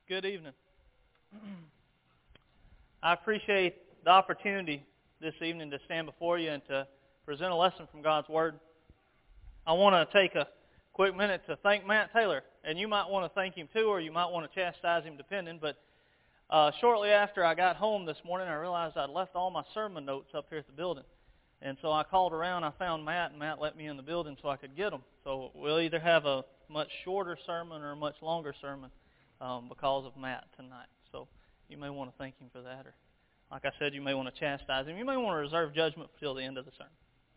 Good evening. I appreciate the opportunity this evening to stand before you and to present a lesson from God's Word. I want to take a quick minute to thank Matt Taylor, and you might want to thank him too, or you might want to chastise him depending, but shortly after I got home this morning, I realized I'd left all my sermon notes up here at the building. And so I called around, I found Matt, and Matt let me in the building so I could get them. So we'll either have a much shorter sermon or a much longer sermon because of Matt tonight. So you may want to thank him for that. Or like I said, you may want to chastise him. You may want to reserve judgment until the end of the sermon.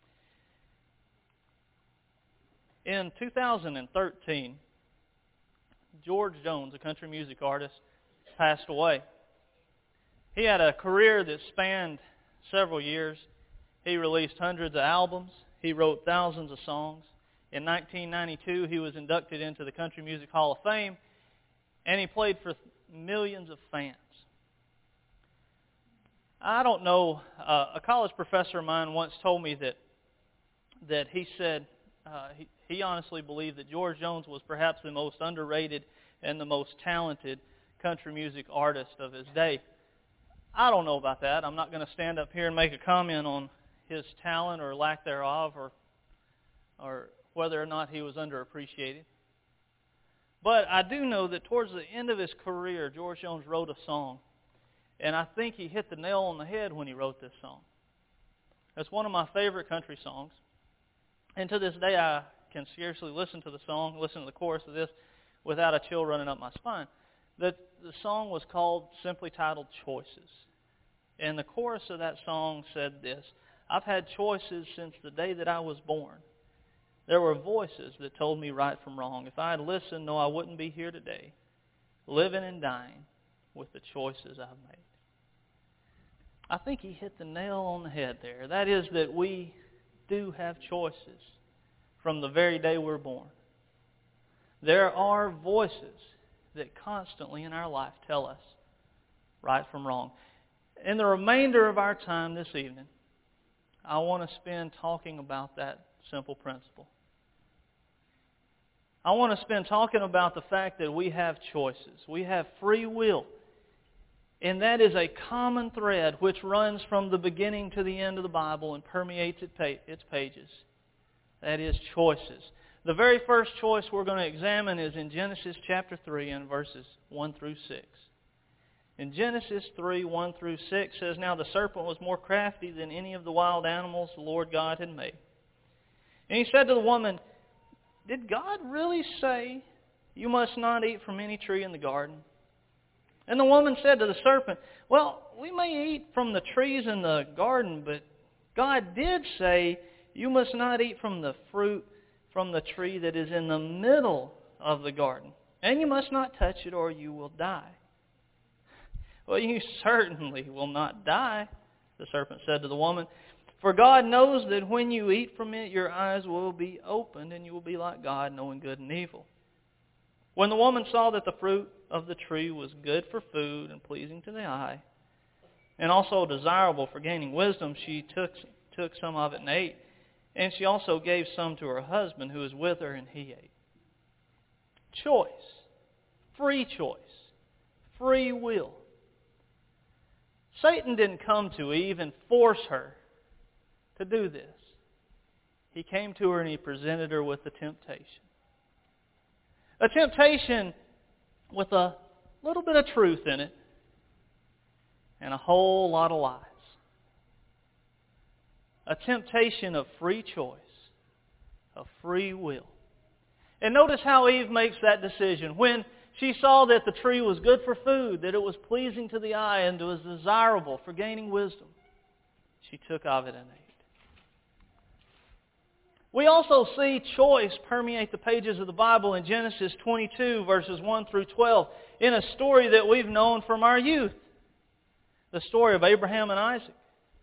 In 2013, George Jones, a country music artist, passed away. He had a career that spanned several years. He released hundreds of albums. He wrote thousands of songs. In 1992, he was inducted into the Country Music Hall of Fame, and he played for millions of fans. I don't know, a college professor of mine once told me that he said he honestly believed that George Jones was perhaps the most underrated and the most talented country music artist of his day. I don't know about that. I'm not going to stand up here and make a comment on his talent or lack thereof, or whether or not he was underappreciated. But I do know that towards the end of his career, George Jones wrote a song, and I think he hit the nail on the head when he wrote this song. It's one of my favorite country songs, and to this day I can scarcely listen to the song, listen to the chorus of this, without a chill running up my spine. The song was called, simply titled, Choices. And the chorus of that song said this: I've had choices since the day that I was born. There were voices that told me right from wrong. If I had listened, no, I wouldn't be here today, living and dying with the choices I've made. I think he hit the nail on the head there. That is that we do have choices from the very day we're born. There are voices that constantly in our life tell us right from wrong. In the remainder of our time this evening, I want to spend talking about that simple principle. I want to spend talking about the fact that we have choices. We have free will. And that is a common thread which runs from the beginning to the end of the Bible and permeates its pages. That is choices. The very first choice we're going to examine is in Genesis chapter 3 and verses 1 through 6. In Genesis 3, 1 through 6 says, Now the serpent was more crafty than any of the wild animals the Lord God had made. And he said to the woman, Did God really say you must not eat from any tree in the garden? And the woman said to the serpent, Well, we may eat from the trees in the garden, but God did say you must not eat from the fruit from the tree that is in the middle of the garden. And you must not touch it or you will die. Well, you certainly will not die, the serpent said to the woman. For God knows that when you eat from it, your eyes will be opened and you will be like God, knowing good and evil. When the woman saw that the fruit of the tree was good for food and pleasing to the eye, and also desirable for gaining wisdom, she took some of it and ate. And she also gave some to her husband who was with her, and he ate. Choice. Free choice. Free will. Satan didn't come to Eve and force her to do this. He came to her and he presented her with a temptation. A temptation with a little bit of truth in it and a whole lot of lies. A temptation of free choice, of free will. And notice how Eve makes that decision. When she saw that the tree was good for food, that it was pleasing to the eye, and it was desirable for gaining wisdom, she took of it and ate. We also see choice permeate the pages of the Bible in Genesis 22, verses 1 through 12, in a story that we've known from our youth. The story of Abraham and Isaac.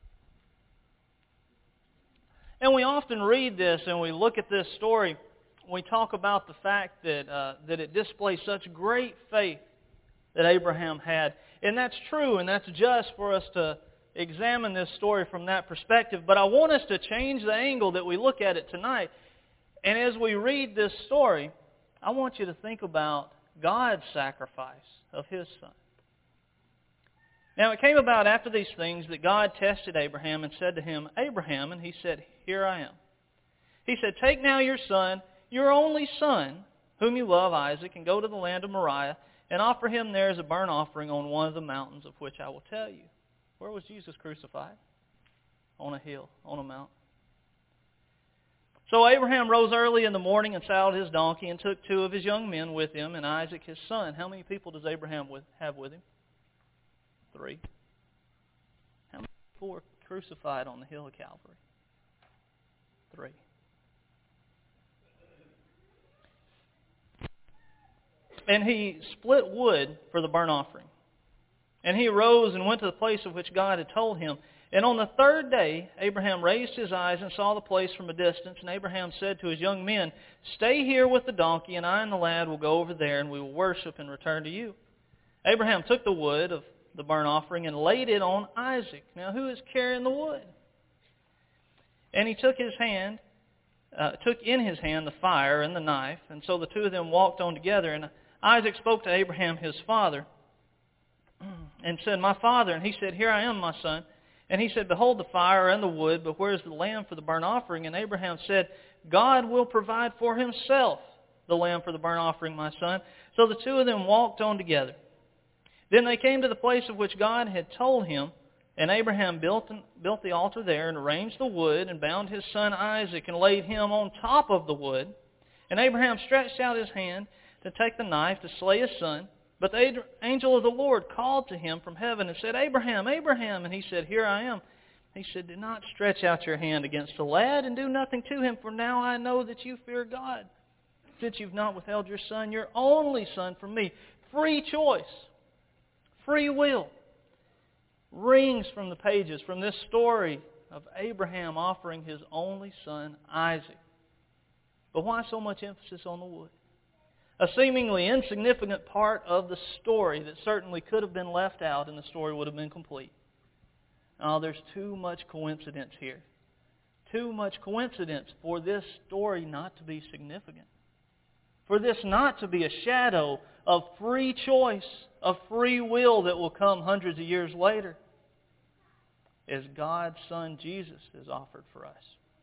And we often read this and we look at this story. We talk about the fact that it displays such great faith that Abraham had. And that's true, and that's just for us to examine this story from that perspective. But I want us to change the angle that we look at it tonight. And as we read this story, I want you to think about God's sacrifice of His Son. Now it came about after these things that God tested Abraham and said to him, Abraham, and he said, Here I am. He said, Take now your son, your only son, whom you love, Isaac, and go to the land of Moriah, and offer him there as a burnt offering on one of the mountains of which I will tell you. Where was Jesus crucified? On a hill, on a mountain. So Abraham rose early in the morning and saddled his donkey and took 2 of his young men with him and Isaac his son. How many people does Abraham have with him? 3. How many people were crucified on the hill of Calvary? 3. And he split wood for the burnt offering. And he arose and went to the place of which God had told him. And on the 3rd day, Abraham raised his eyes and saw the place from a distance. And Abraham said to his young men, Stay here with the donkey, and I and the lad will go over there, and we will worship and return to you. Abraham took the wood of the burnt offering and laid it on Isaac. Now, who is carrying the wood? And he took in his hand the fire and the knife. And so the 2 of them walked on together. And Isaac spoke to Abraham his father and said, My father. And he said, Here I am, my son. And he said, Behold the fire and the wood, but where is the lamb for the burnt offering? And Abraham said, God will provide for himself the lamb for the burnt offering, my son. So the 2 of them walked on together. Then they came to the place of which God had told him, and Abraham built the altar there and arranged the wood and bound his son Isaac and laid him on top of the wood. And Abraham stretched out his hand to take the knife to slay his son. But the angel of the Lord called to him from heaven and said, Abraham, Abraham. And he said, Here I am. He said, Do not stretch out your hand against the lad and do nothing to him, for now I know that you fear God, since you've not withheld your son, your only son, from me. Free choice, free will, rings from the pages from this story of Abraham offering his only son, Isaac. But why so much emphasis on the wood? A seemingly insignificant part of the story that certainly could have been left out and the story would have been complete. Oh, there's too much coincidence here. Too much coincidence for this story not to be significant. For this not to be a shadow of free choice, of free will that will come hundreds of years later, as God's Son Jesus is offered for us.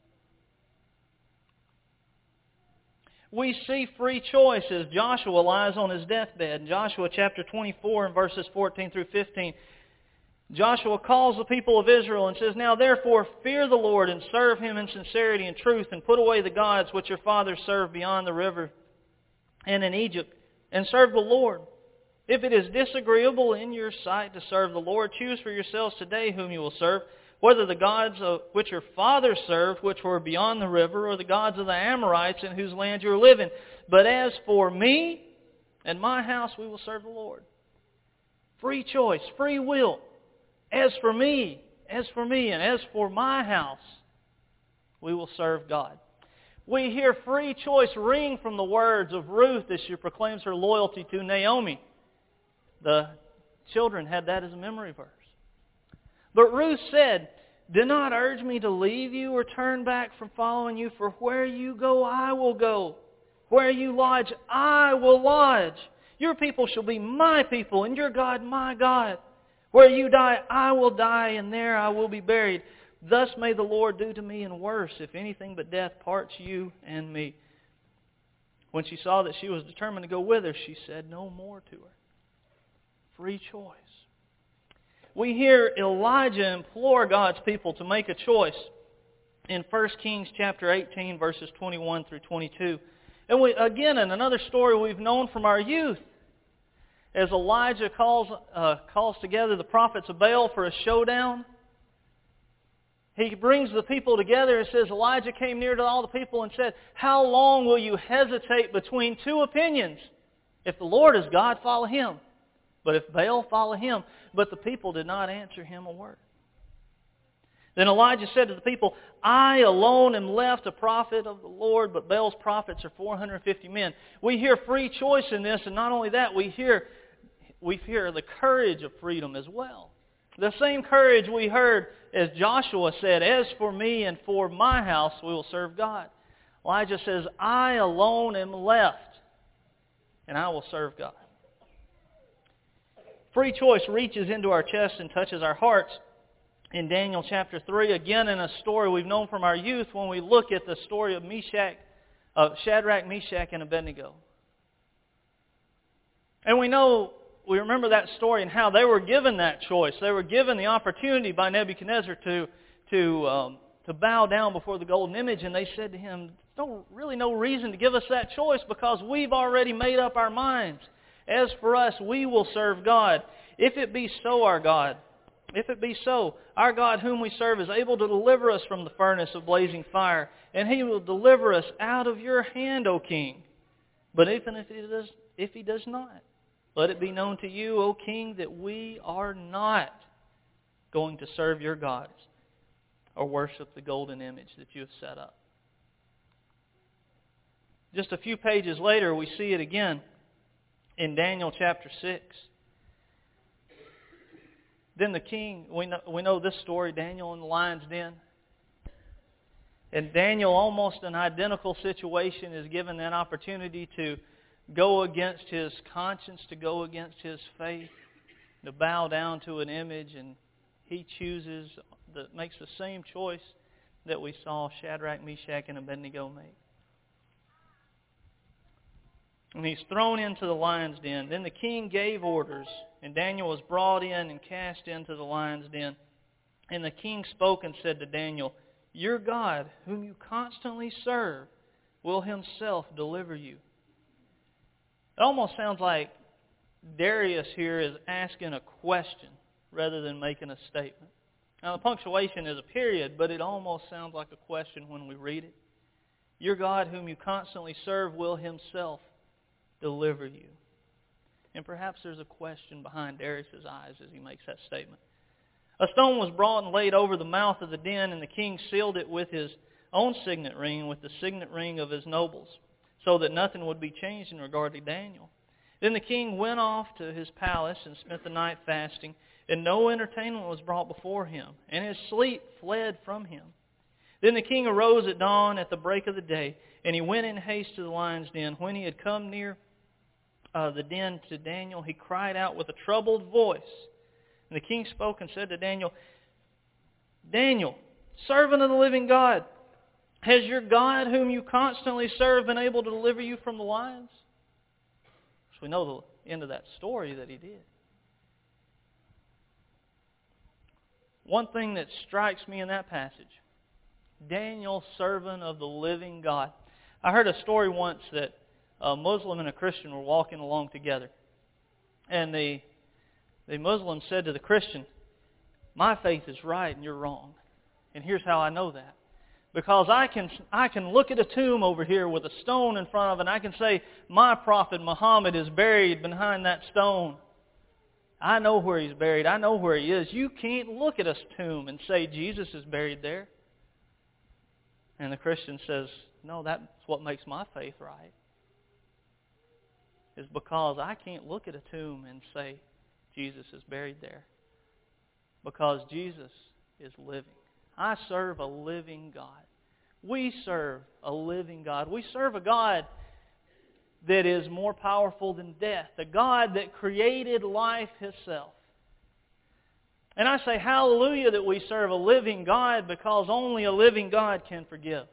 We see free choice as Joshua lies on his deathbed. In Joshua chapter 24 and verses 14 through 15, Joshua calls the people of Israel and says, Now therefore fear the Lord and serve Him in sincerity and truth, and put away the gods which your fathers served beyond the river and in Egypt, and serve the Lord. If it is disagreeable in your sight to serve the Lord, choose for yourselves today whom you will serve, whether the gods which your fathers served, which were beyond the river, or the gods of the Amorites in whose land you are living. But as for me and my house, we will serve the Lord. Free choice, free will. As for me, and as for my house, we will serve God. We hear free choice ring from the words of Ruth as she proclaims her loyalty to Naomi. The children had that as a memory verse. But Ruth said, Do not urge me to leave you or turn back from following you, for where you go, I will go. Where you lodge, I will lodge. Your people shall be my people, and your God my God. Where you die, I will die, and there I will be buried. Thus may the Lord do to me, and worse, if anything but death parts you and me. When she saw that she was determined to go with her, she said no more to her. Free choice. We hear Elijah implore God's people to make a choice in 1 Kings chapter 18, verses 21 through 22. And again, in another story we've known from our youth, as Elijah calls together the prophets of Baal for a showdown, he brings the people together and says, Elijah came near to all the people and said, How long will you hesitate between two opinions? If the Lord is God, follow Him. But if Baal, follow him. But the people did not answer him a word. Then Elijah said to the people, I alone am left a prophet of the Lord, but Baal's prophets are 450 men. We hear free choice in this, and not only that, we hear the courage of freedom as well. The same courage we heard as Joshua said, As for me and for my house, we will serve God. Elijah says, I alone am left. and I will serve God. Free choice reaches into our chest and touches our hearts. In Daniel chapter 3, again in a story we've known from our youth when we look at the story of Shadrach, Meshach, and Abednego. And we remember that story and how they were given that choice. They were given the opportunity by Nebuchadnezzar to bow down before the golden image, and they said to him, "There's no reason to give us that choice because we've already made up our minds. As for us, we will serve God. If it be so, our God, our God whom we serve is able to deliver us from the furnace of blazing fire, and He will deliver us out of your hand, O King. But if He does not, let it be known to you, O King, that we are not going to serve your gods or worship the golden image that you have set up." Just a few pages later, we see it again in Daniel chapter 6. Then the king, we know this story, Daniel in the lion's den. And Daniel, almost an identical situation, is given that opportunity to go against his conscience, to go against his faith, to bow down to an image, and he makes the same choice that we saw Shadrach, Meshach, and Abednego make. And he's thrown into the lion's den. Then the king gave orders, and Daniel was brought in and cast into the lion's den. And the king spoke and said to Daniel, "Your God, whom you constantly serve, will Himself deliver you." It almost sounds like Darius here is asking a question rather than making a statement. Now the punctuation is a period, but it almost sounds like a question when we read it. Your God, whom you constantly serve, will Himself deliver you. And perhaps there's a question behind Darius' eyes as he makes that statement. A stone was brought and laid over the mouth of the den, and the king sealed it with his own signet ring and with the signet ring of his nobles, so that nothing would be changed in regard to Daniel. Then the king went off to his palace and spent the night fasting, and no entertainment was brought before him, and his sleep fled from him. Then the king arose at dawn at the break of the day, and he went in haste to the lion's den. When he had come near the den to Daniel, he cried out with a troubled voice. And the king spoke and said to Daniel, "Daniel, servant of the living God, has your God, whom you constantly serve, been able to deliver you from the lions?" So we know the end of that story that he did. One thing that strikes me in that passage, Daniel, servant of the living God. I heard a story once that a Muslim and a Christian were walking along together. And the Muslim said to the Christian, "My faith is right and you're wrong." And here's how I know that. Because I can look at a tomb over here with a stone in front of it, and I can say, "My prophet Muhammad is buried behind that stone." I know where he's buried. I know where he is. You can't look at a tomb and say Jesus is buried there. And the Christian says, "No, that's what makes my faith right. Is because I can't look at a tomb and say Jesus is buried there. Because Jesus is living. I serve a living God. We serve a living God. We serve a God that is more powerful than death. A God that created life Himself. And I say hallelujah that we serve a living God, because only a living God can forgive.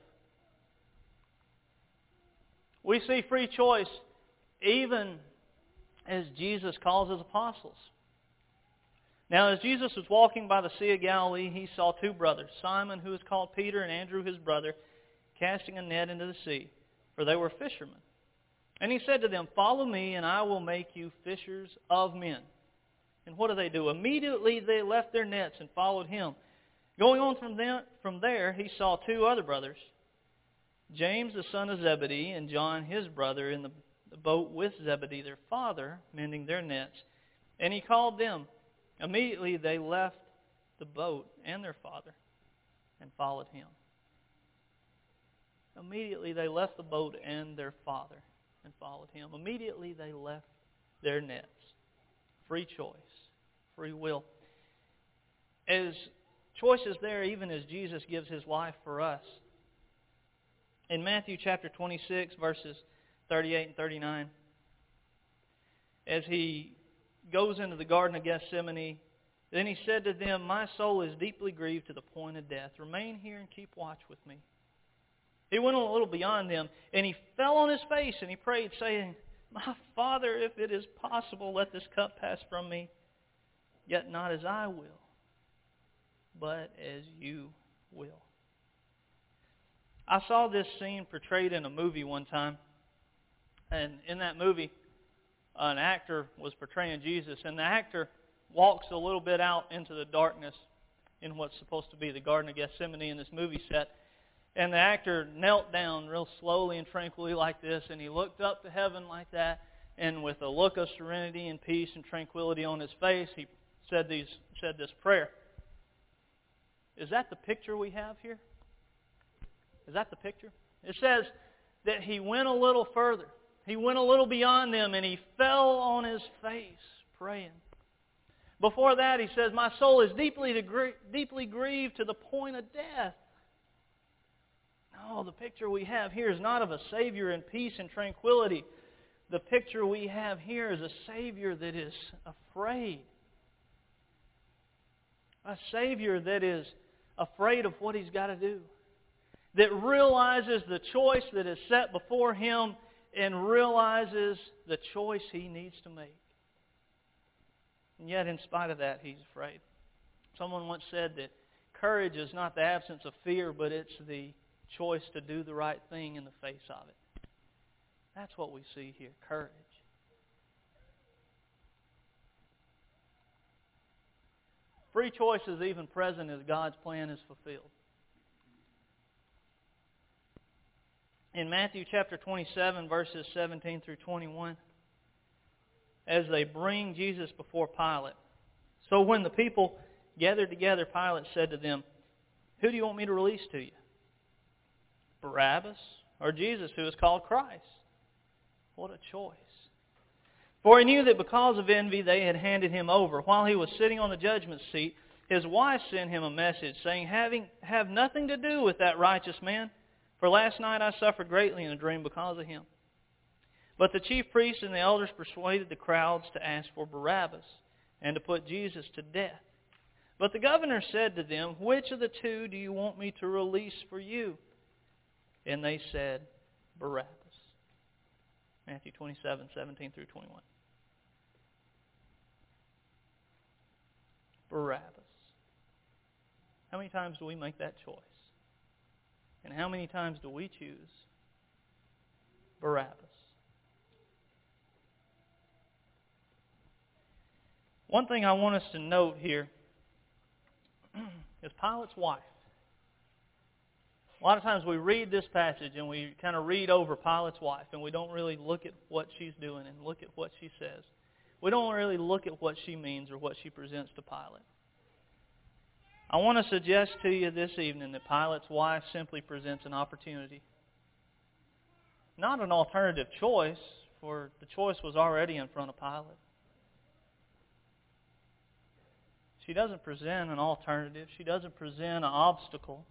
We see free choice even as Jesus calls His apostles. Now, as Jesus was walking by the Sea of Galilee, He saw two brothers, Simon, who is called Peter, and Andrew, his brother, casting a net into the sea, for they were fishermen. And He said to them, "Follow me, and I will make you fishers of men." And what do? Immediately they left their nets and followed Him. Going on from there, He saw two other brothers, James the son of Zebedee, and John his brother, in the boat with Zebedee their father, mending their nets. And He called them. Immediately they left the boat and their father and followed Him. Immediately they left the boat and their father and followed Him. Immediately they left their nets. Free choice. Free will. As choices there, even as Jesus gives His life for us. In Matthew chapter 26, verses 38 and 39, as he goes into the Garden of Gethsemane, then he said to them, "My soul is deeply grieved to the point of death. Remain here and keep watch with me." He went a little beyond them, and he fell on his face and he prayed, saying, "My Father, if it is possible, let this cup pass from me. Yet not as I will, but as you will." I saw this scene portrayed in a movie one time. And in that movie, an actor was portraying Jesus. And the actor walks a little bit out into the darkness in what's supposed to be the Garden of Gethsemane in this movie set. And the actor knelt down real slowly and tranquilly like this. And he looked up to heaven like that. And with a look of serenity and peace and tranquility on his face, he said this prayer. Is that the picture we have here? Is that the picture? It says that he went a little further. He went a little beyond them and he fell on his face praying. Before that he says, "My soul is deeply grieved to the point of death." No, the picture we have here is not of a Savior in peace and tranquility. The picture we have here is a Savior that is afraid. A Savior that is afraid of what He's got to do. That realizes the choice that is set before Him and realizes the choice He needs to make. And yet, in spite of that, He's afraid. Someone once said that courage is not the absence of fear, but it's the choice to do the right thing in the face of it. That's what we see here, courage. Free choice is even present as God's plan is fulfilled. In Matthew chapter 27, verses 17 through 21, as they bring Jesus before Pilate. So when the people gathered together, Pilate said to them, "Who do you want me to release to you? Barabbas or Jesus, who is called Christ?" What a choice. For he knew that because of envy they had handed him over. While he was sitting on the judgment seat, his wife sent him a message saying, "Have nothing to do with that righteous man. For last night I suffered greatly in a dream because of him." But the chief priests and the elders persuaded the crowds to ask for Barabbas and to put Jesus to death. But the governor said to them, "Which of the two do you want me to release for you?" And they said, "Barabbas." Matthew 27, 17 through 21. Barabbas. How many times do we make that choice? And how many times do we choose Barabbas? One thing I want us to note here is Pilate's wife. A lot of times we read this passage and we kind of read over Pilate's wife and we don't really look at what she's doing and look at what she says. We don't really look at what she means or what she presents to Pilate. I want to suggest to you this evening that Pilate's wife simply presents an opportunity. Not an alternative choice, for the choice was already in front of Pilate. She doesn't present an alternative. She doesn't present an obstacle.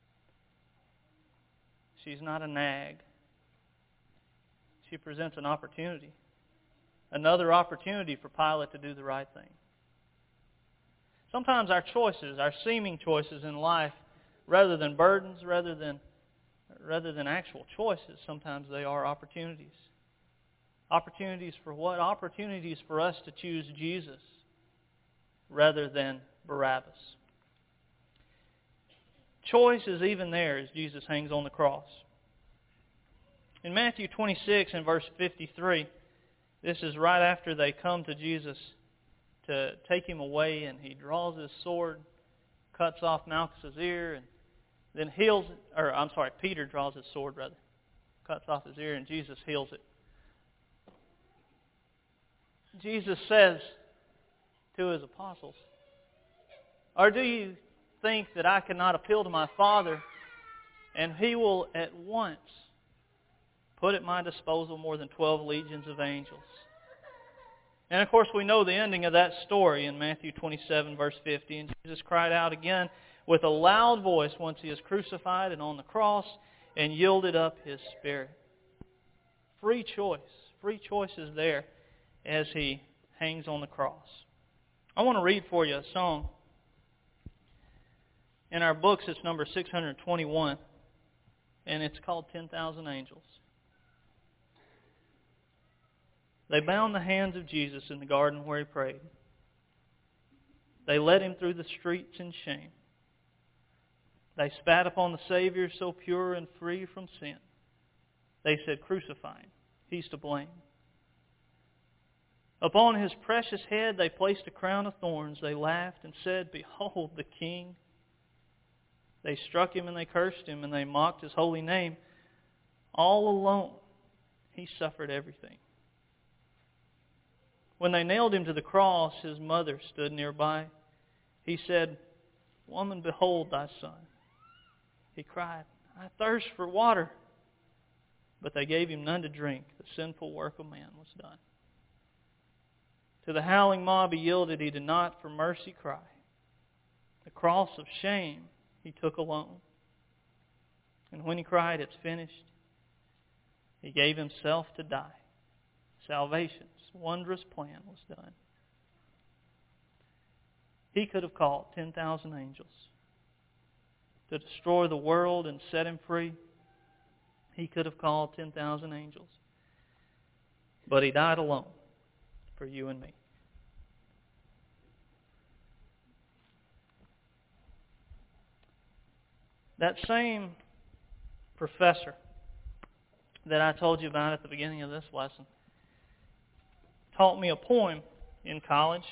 She's not a nag. She presents an opportunity. Another opportunity for Pilate to do the right thing. Sometimes our choices, our seeming choices in life, rather than burdens, rather than actual choices, sometimes they are opportunities. Opportunities for what? Opportunities for us to choose Jesus rather than Barabbas. Choice is even there as Jesus hangs on the cross. In Matthew 26 and verse 53, this is right after they come to Jesus to take him away, and he draws his sword, cuts off Malchus' ear, and then Peter draws his sword, cuts off his ear, and Jesus heals it. Jesus says to his apostles, "Or do you think that I cannot appeal to my Father, and He will at once put at my disposal more than 12 legions of angels?" And of course we know the ending of that story in Matthew 27 verse 50. And Jesus cried out again with a loud voice once He is crucified and on the cross, and yielded up His spirit. Free choice. Free choice is there as He hangs on the cross. I want to read for you a song. In our books, it's number 621, and it's called 10,000 Angels. They bound the hands of Jesus in the garden where He prayed. They led Him through the streets in shame. They spat upon the Savior so pure and free from sin. They said, "Crucify Him, He's to blame." Upon His precious head they placed a crown of thorns. They laughed and said, "Behold the King." They struck Him and they cursed Him and they mocked His holy name. All alone, He suffered everything. When they nailed Him to the cross, His mother stood nearby. He said, "Woman, behold thy son." He cried, "I thirst for water." But they gave Him none to drink. The sinful work of man was done. To the howling mob He yielded. He did not for mercy cry. The cross of shame He took alone. And when He cried, "It's finished," He gave Himself to die. Salvation's wondrous plan was done. He could have called 10,000 angels to destroy the world and set Him free. He could have called 10,000 angels. But He died alone for you and me. That same professor that I told you about at the beginning of this lesson taught me a poem in college.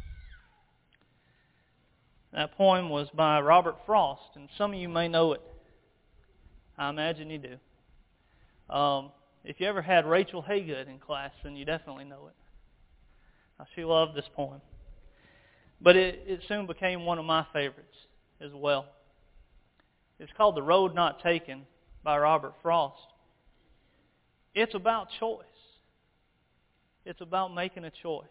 That poem was by Robert Frost, and some of you may know it. I imagine you do. If you ever had Rachel Haygood in class, then you definitely know it. She loved this poem. But it soon became one of my favorites as well. It's called "The Road Not Taken" by Robert Frost. It's about choice. It's about making a choice.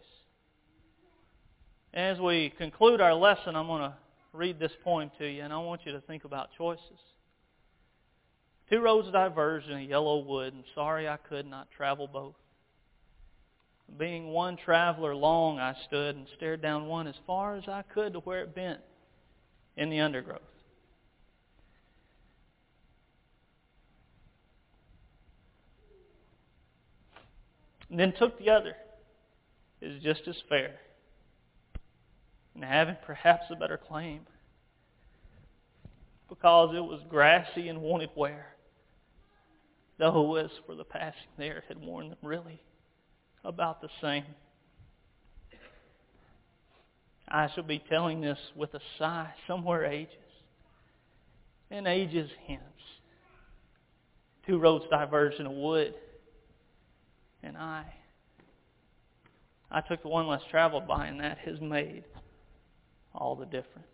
As we conclude our lesson, I'm going to read this poem to you, and I want you to think about choices. Two roads diverged in a yellow wood, and sorry I could not travel both. Being one traveler long, I stood and stared down one as far as I could to where it bent in the undergrowth. And then took the other, is just as fair, and having perhaps a better claim, because it was grassy and wanted wear, though as for the passing there had worn them really about the same. I shall be telling this with a sigh somewhere ages, and ages hence. Two roads diverged in a wood, and I took the one less traveled by, and that has made all the difference.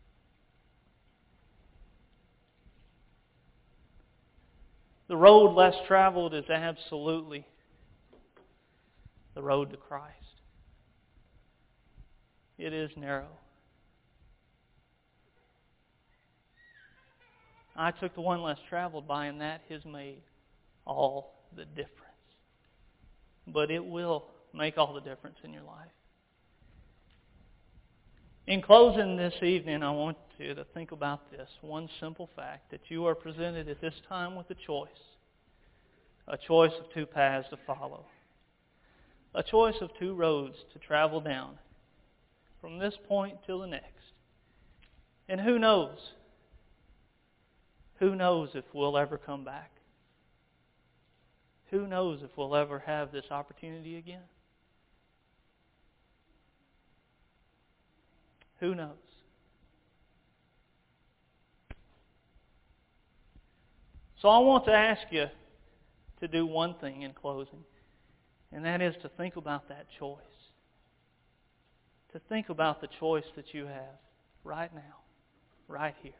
The road less traveled is absolutely the road to Christ. It is narrow. I took the one less traveled by, and that has made all the difference. But it will make all the difference in your life. In closing this evening, I want you to think about this one simple fact, that you are presented at this time with a choice of two paths to follow, a choice of two roads to travel down from this point till the next. And who knows if we'll ever come back? Who knows if we'll ever have this opportunity again? Who knows? So I want to ask you to do one thing in closing, and that is to think about that choice. To think about the choice that you have right now, right here.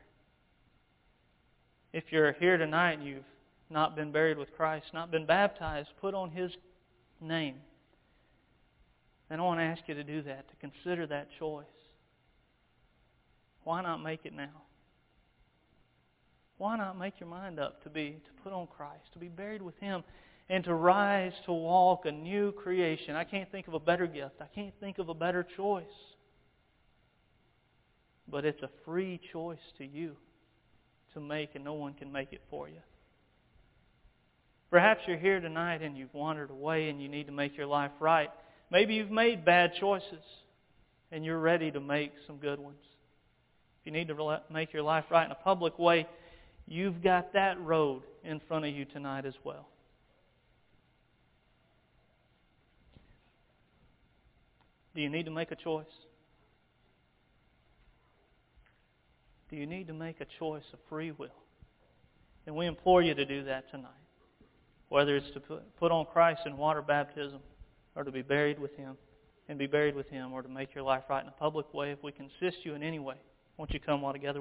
If you're here tonight and you've not been buried with Christ, not been baptized, put on His name, then I want to ask you to do that, to consider that choice. Why not make it now? Why not make your mind up to put on Christ, to be buried with Him, and to rise to walk a new creation. I can't think of a better gift. I can't think of a better choice. But it's a free choice to you to make, and no one can make it for you. Perhaps you're here tonight and you've wandered away and you need to make your life right. Maybe you've made bad choices and you're ready to make some good ones. If you need to make your life right in a public way, you've got that road in front of you tonight as well. Do you need to make a choice? Do you need to make a choice of free will? And we implore you to do that tonight. Whether it's to put on Christ in water baptism, or to be buried with Him, and be buried with Him, or to make your life right in a public way. If we can assist you in any way, won't you come while together